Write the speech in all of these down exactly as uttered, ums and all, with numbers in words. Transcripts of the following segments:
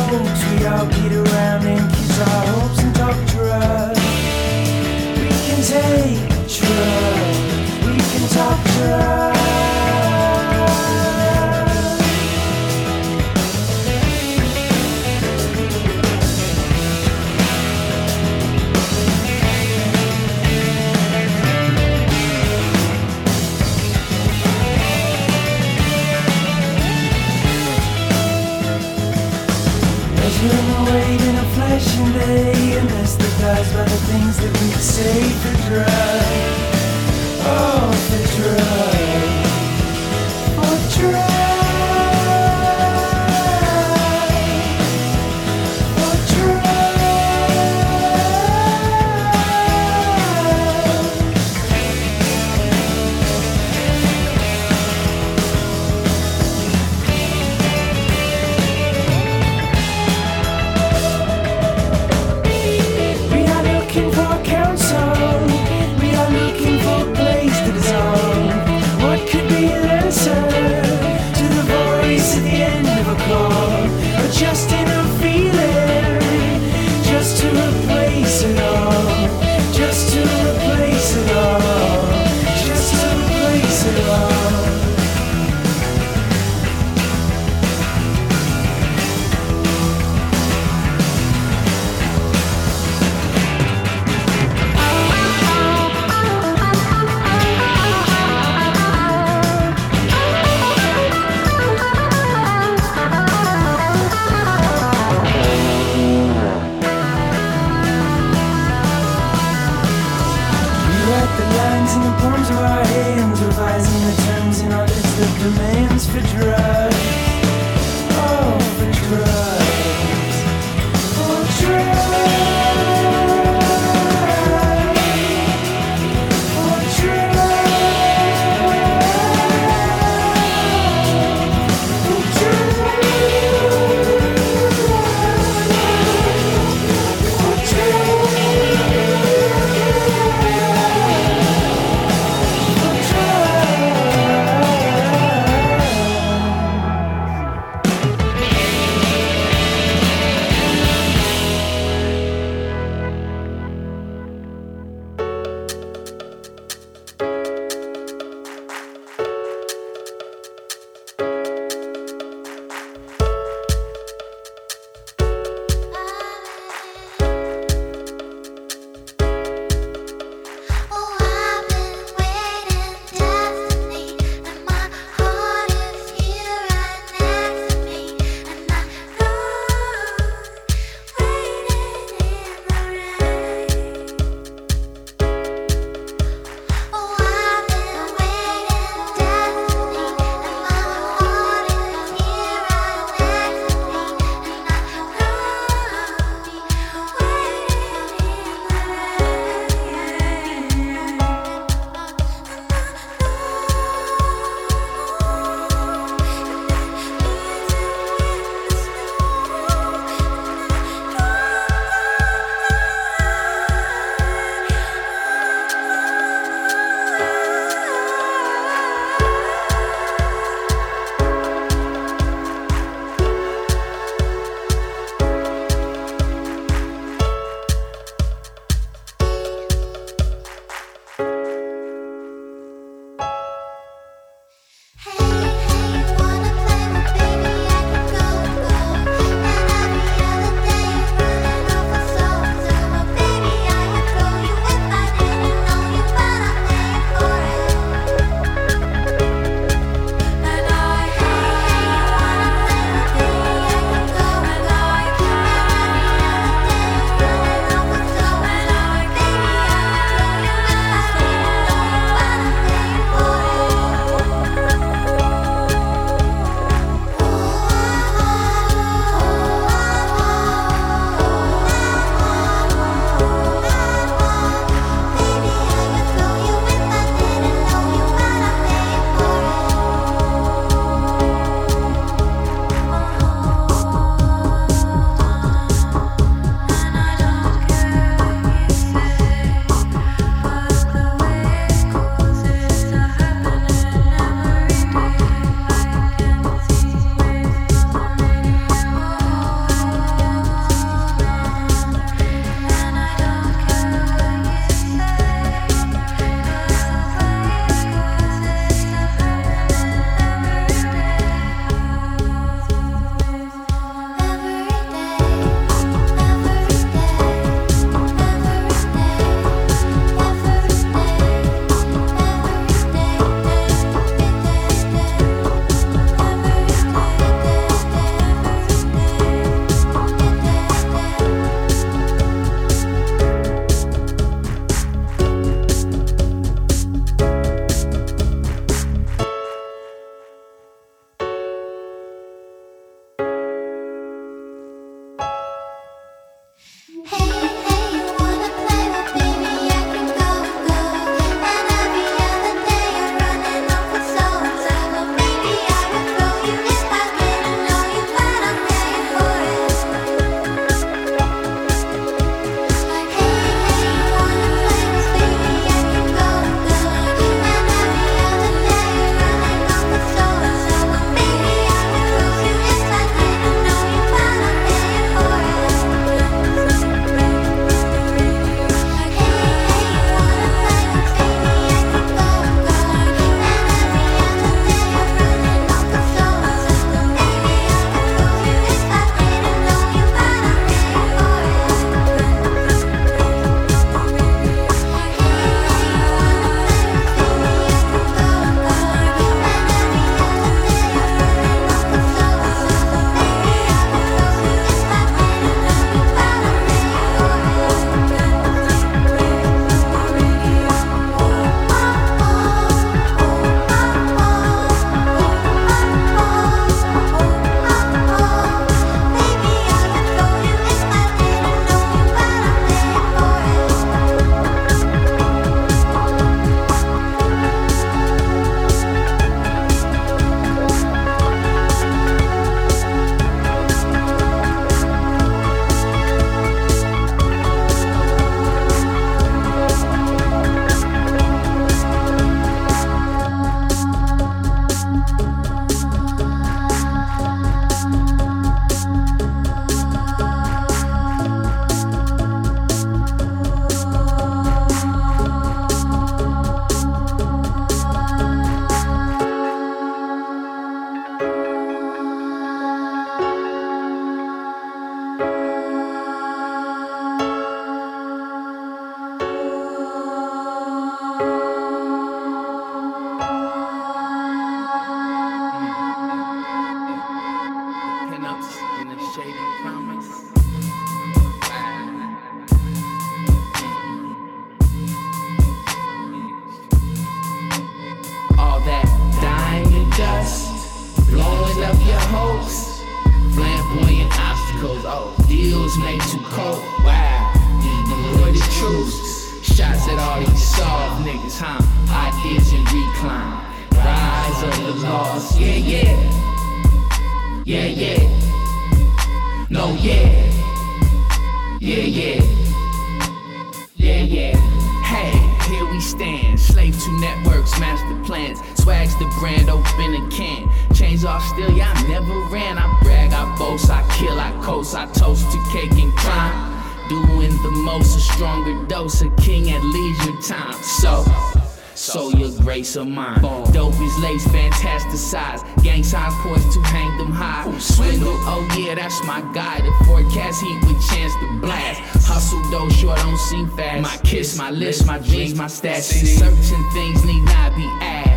homes, we all get around and kiss our hopes and talk drugs. We can take drugs, we can talk drugs. Waiting a flashing day, anesthetized by the things that we say for drugs. Oh, for drugs, for drugs, for to was made too cold. Wow, boy, the truth. Shots at all these soft niggas, huh? Ideas in recline. Rise of the lost. Yeah, yeah. Yeah, yeah. No, yeah. Yeah, yeah. Yeah, yeah. Hey, here we stand. Slave to networks, master plans. Swags the brand, open a can. Chains off still, yeah, I never ran. I brag, I boast, I kill, I coast. I toast to cake and crime. Doing the most, a stronger dose. A king at leisure time. So, so your grace of mine. Dope is lace, fantasticize. Gang signs poised to hang them high. Swindle, oh yeah, that's my guy. The forecast heat with chance to blast. Hustle though short, don't seem fast. My kiss, my list, my dreams, my stats. Certain things need not be asked.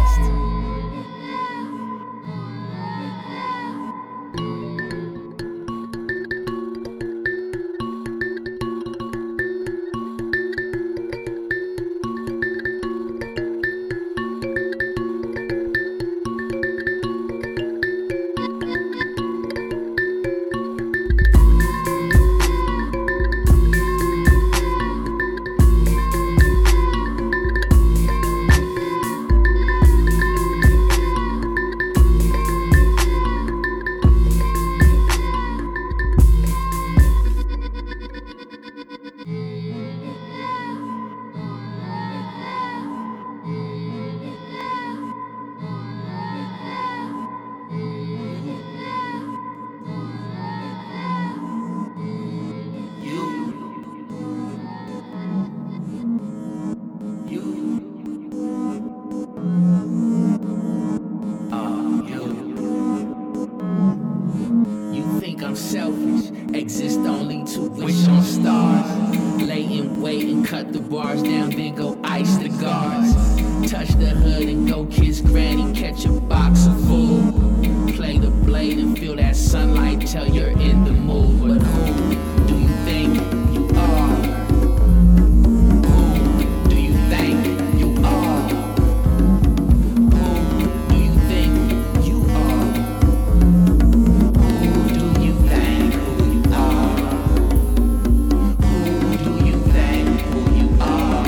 I'm selfish, exist only to wish on stars. Lay in wait and cut the bars down, then go ice the guards. Touch the hood and go kiss granny, catch a box of food. Play the blade and feel that sunlight, tell you're in the mood. But who do you think you are? Who do you think you are? Who do you think you are? Who do you think who you are? Who do you think who you are?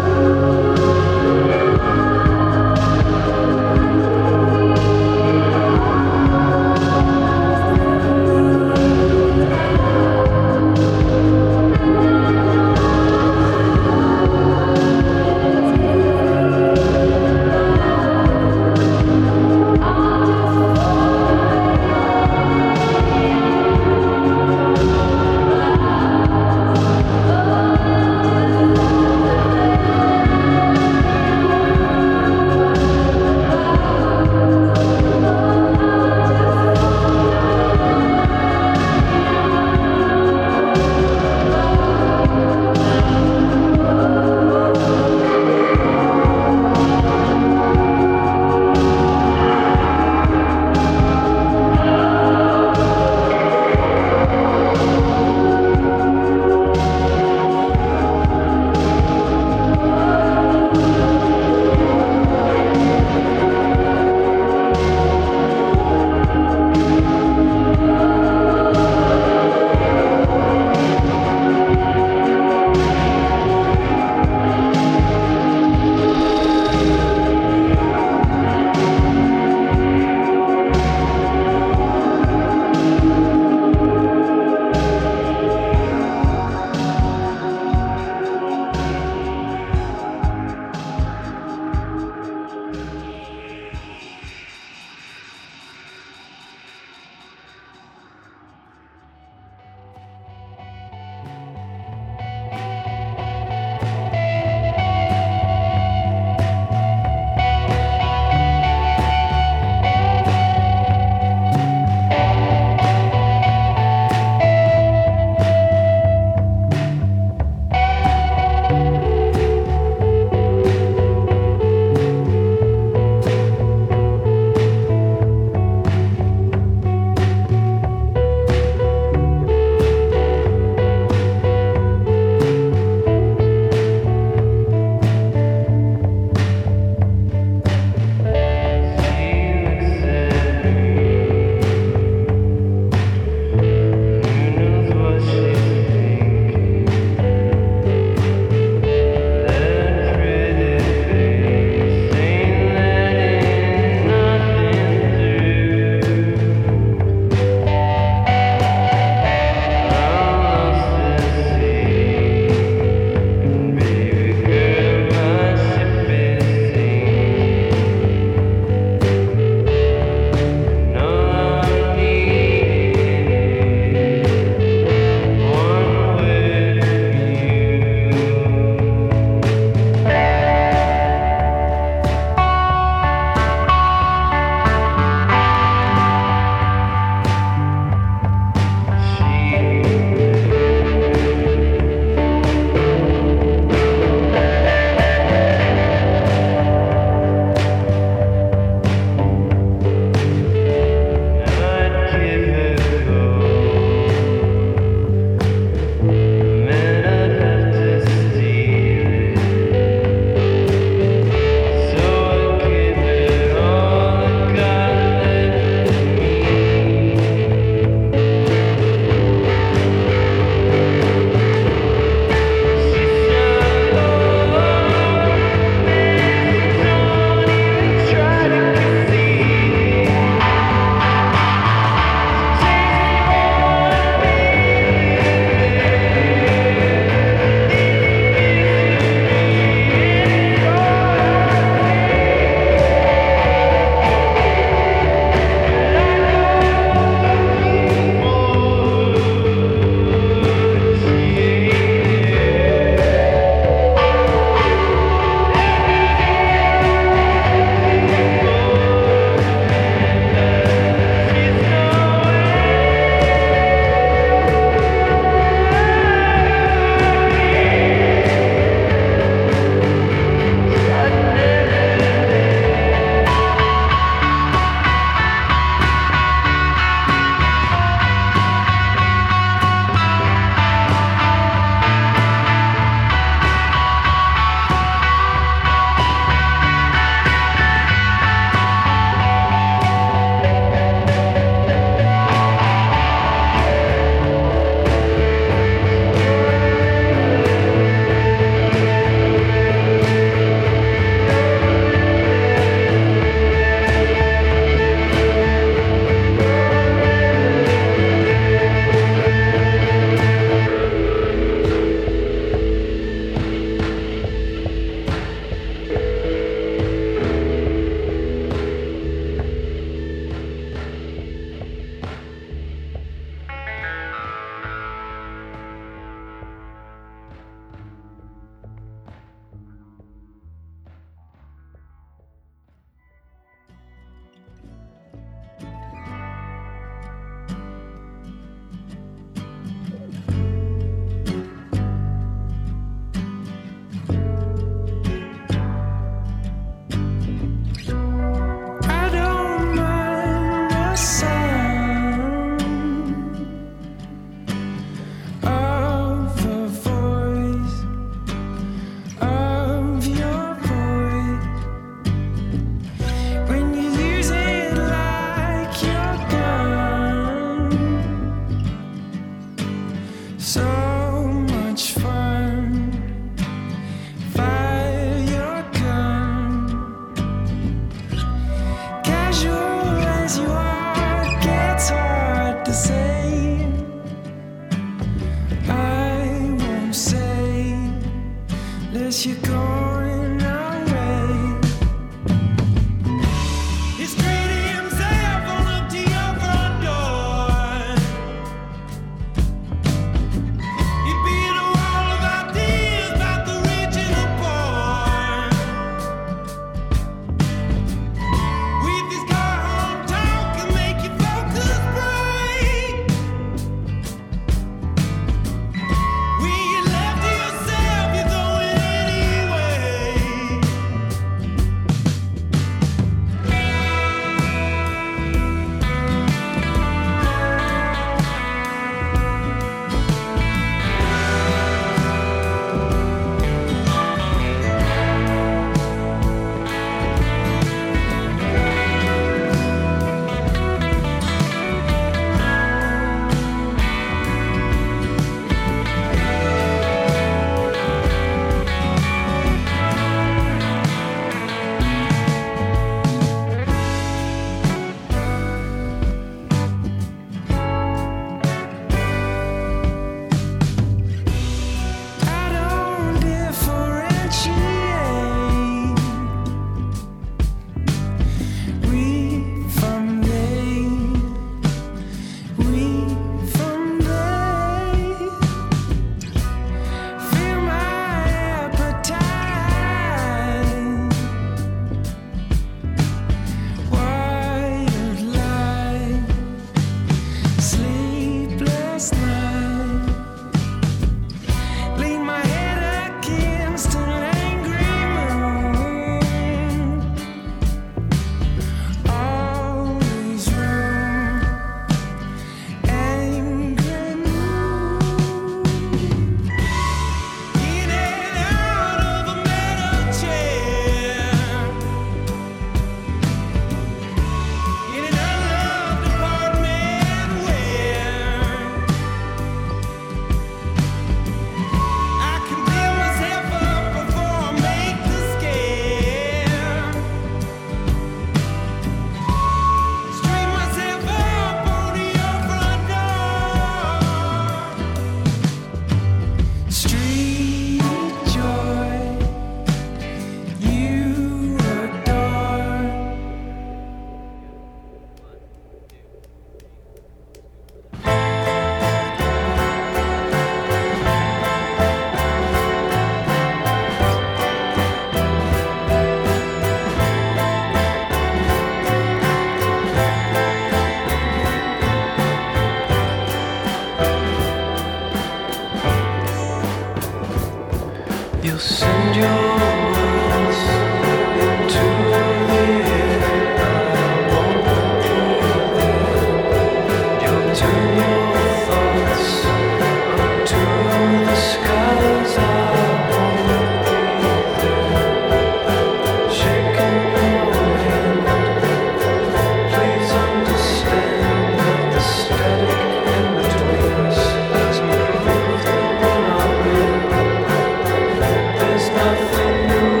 There's nothing new.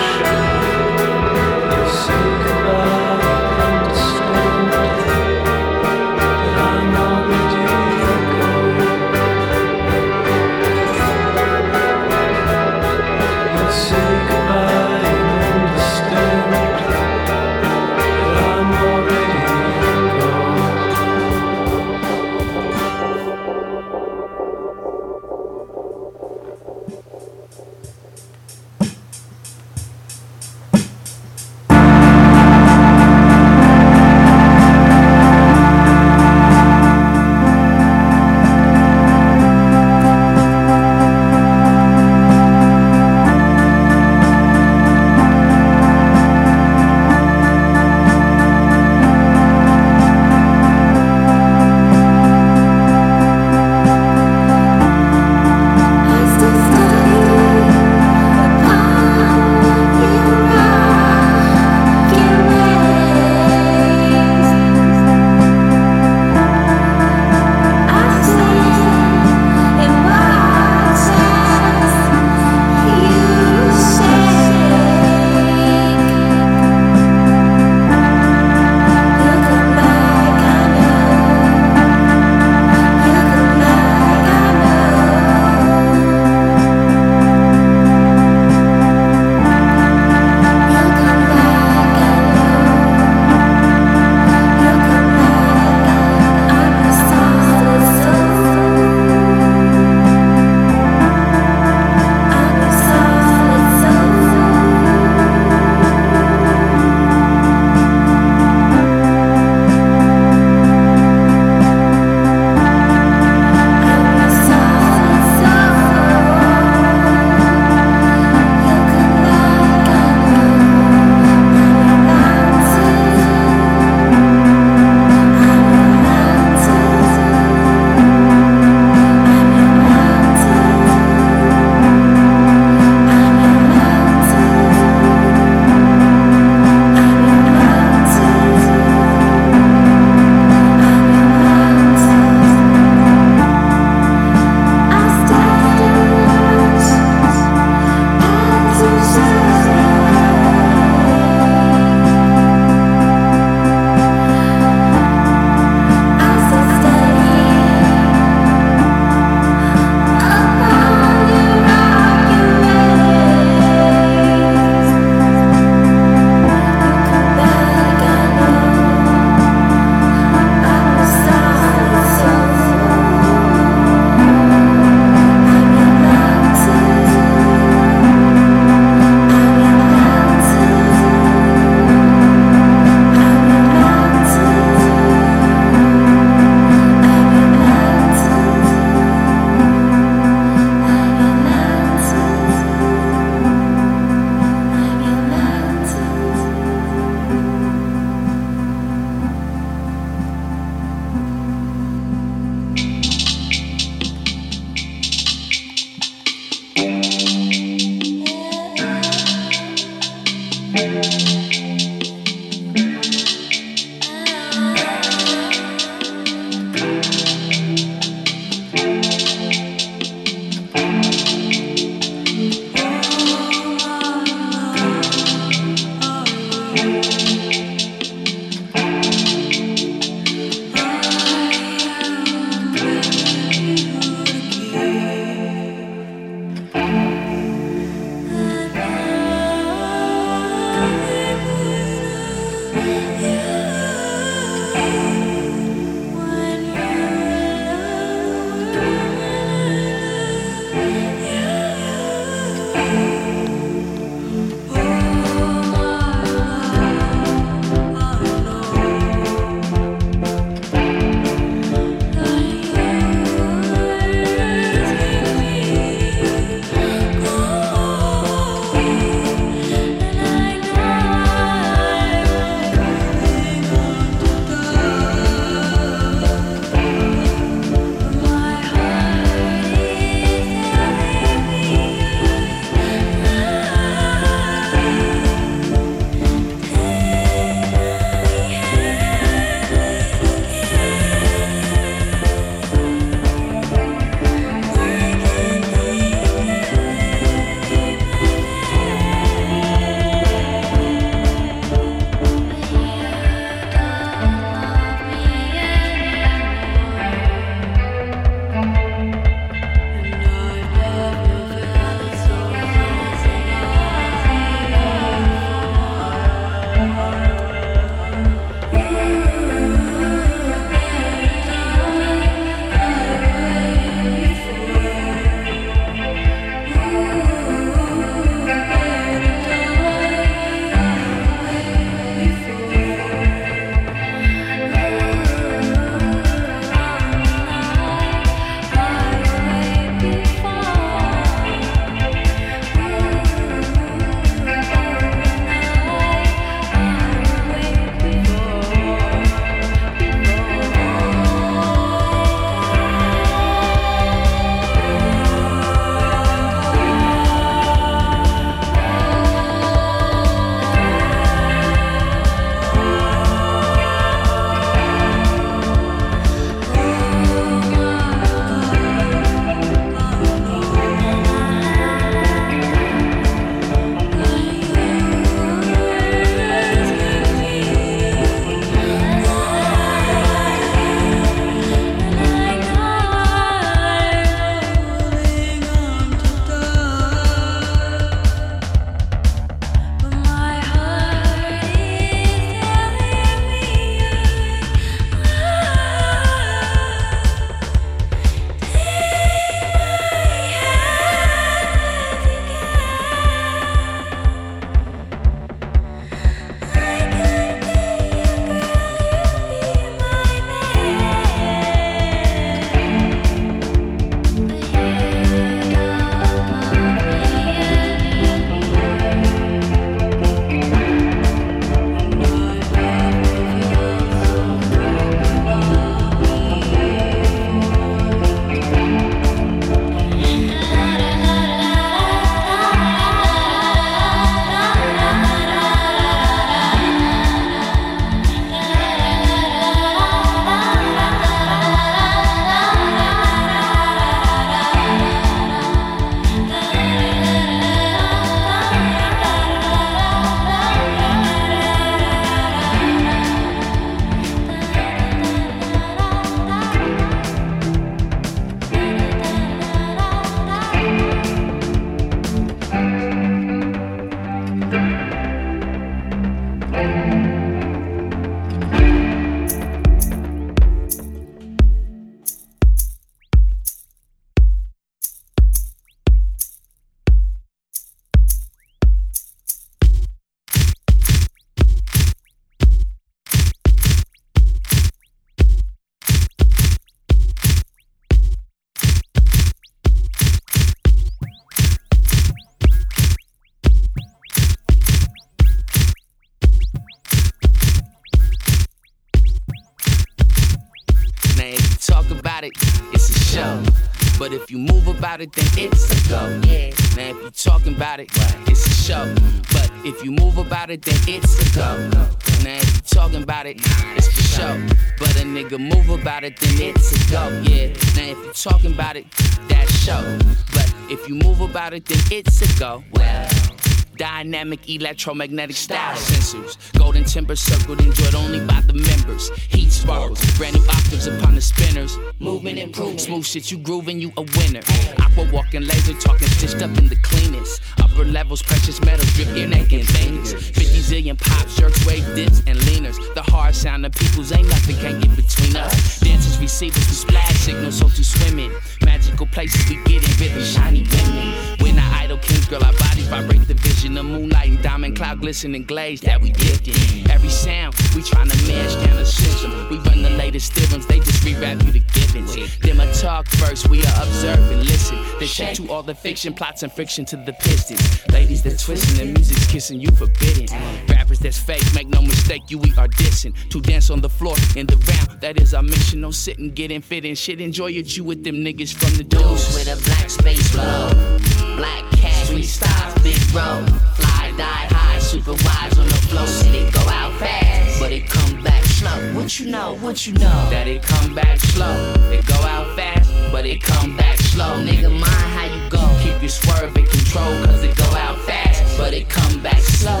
show. But if you move about it, then it's a go. Yeah. Now if you talking about it, it's a show. But if you move about it, then it's a go. Now if you talking about it, it's for show. But a nigga move about it, then it's a go. Yeah. Now if you talking about it, that's show. But if you move about it, then it's a go. Well. Dynamic electromagnetic style sensors. Golden timber circled, enjoyed only by the members. Heat sparkles, brand new octaves upon the spinners. Movement improved, smooth shit, you grooving, you a winner. Aqua walking laser, talking stitched up in the cleanest. Upper levels, precious metals, drip your neck and fingers. fifty zillion pop jerks, wave dips and leaners. The hard sound of people's ain't nothing can get between us. Dancers, receivers, we splash signals, so to swim in. Magical places we get in, rhythm, shiny women. We're not idle kings, girl, our bodies vibrate the vision. The moonlight and diamond cloud glistening glaze that we dipped in. Every sound, we tryna mash down the system. We run the latest theorems, they just rewrap you the givens. Them a talk first, we are observe and listen. They shake to all the fiction, plots and friction to the pistons. Ladies that twisting, the music's kissing, you forbidden. Rappers that's fake, make no mistake, you we are dissing. To dance on the floor in the round, that is our mission. No sitting, getting fit and shit. Enjoy your chew with them niggas from the deuce. With a black space flow, black cat, sweet styles, big road. Fly, die high, super wise on the flow. Said it go out fast, but it come back slow. What you know, what you know? That it come back slow. It go out fast, but it come back slow. Nigga, mind how you go. Keep your swerve in control, cause it go out fast, but it come back slow.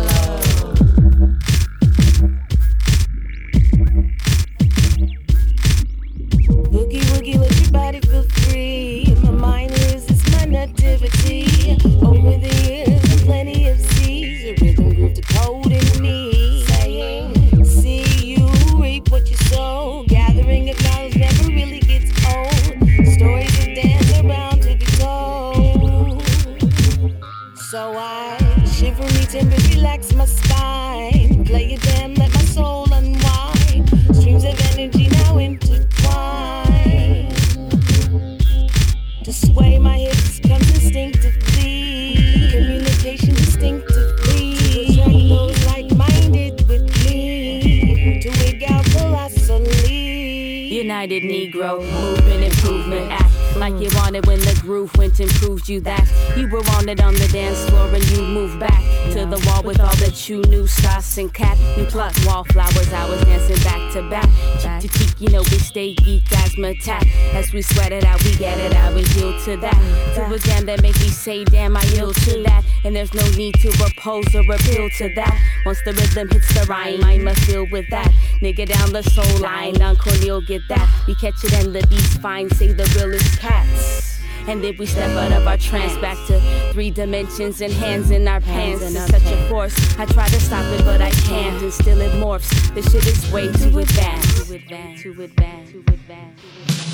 Boogie woogie, let your body feel free. My mind lives, it's my nativity. Over the years, and plenty of seas. A rhythm groove to code in me. Saying, see you reap what you sow. Gathering of knowledge never really gets old. Stories of dance around to be told. So I shiver me timbers, relax my spine. Play it down, let my soul unwind. Streams of energy now intertwine. To sway my hips comes instinctively. Communication distinctively. To attract those like-minded with me. To wig out colossally. United Negro, movement, improvement, act like you wanted when the groove went and proved you that you were wanted on the dance floor and you moved back to the wall with all that you knew, sauce and cat. We plucked wallflowers, I was dancing back to back. Cheek to cheek, you know we stay geeked as attack. As we sweat it out, we get it out, we yield to that. To a jam that make me say, damn, I yield to that. And there's no need to oppose or appeal to that. Once the rhythm hits the rhyme, mind must feel with that. Nigga down the soul line, Uncle Neil get that. We catch it and the beats fine, say the realest cats. And then we step out of our trance back to three dimensions and hands in our pants. It's such a force, I try to stop it but I can't. And still it morphs, the shit is way too advanced. Too advanced, too advanced, too advanced.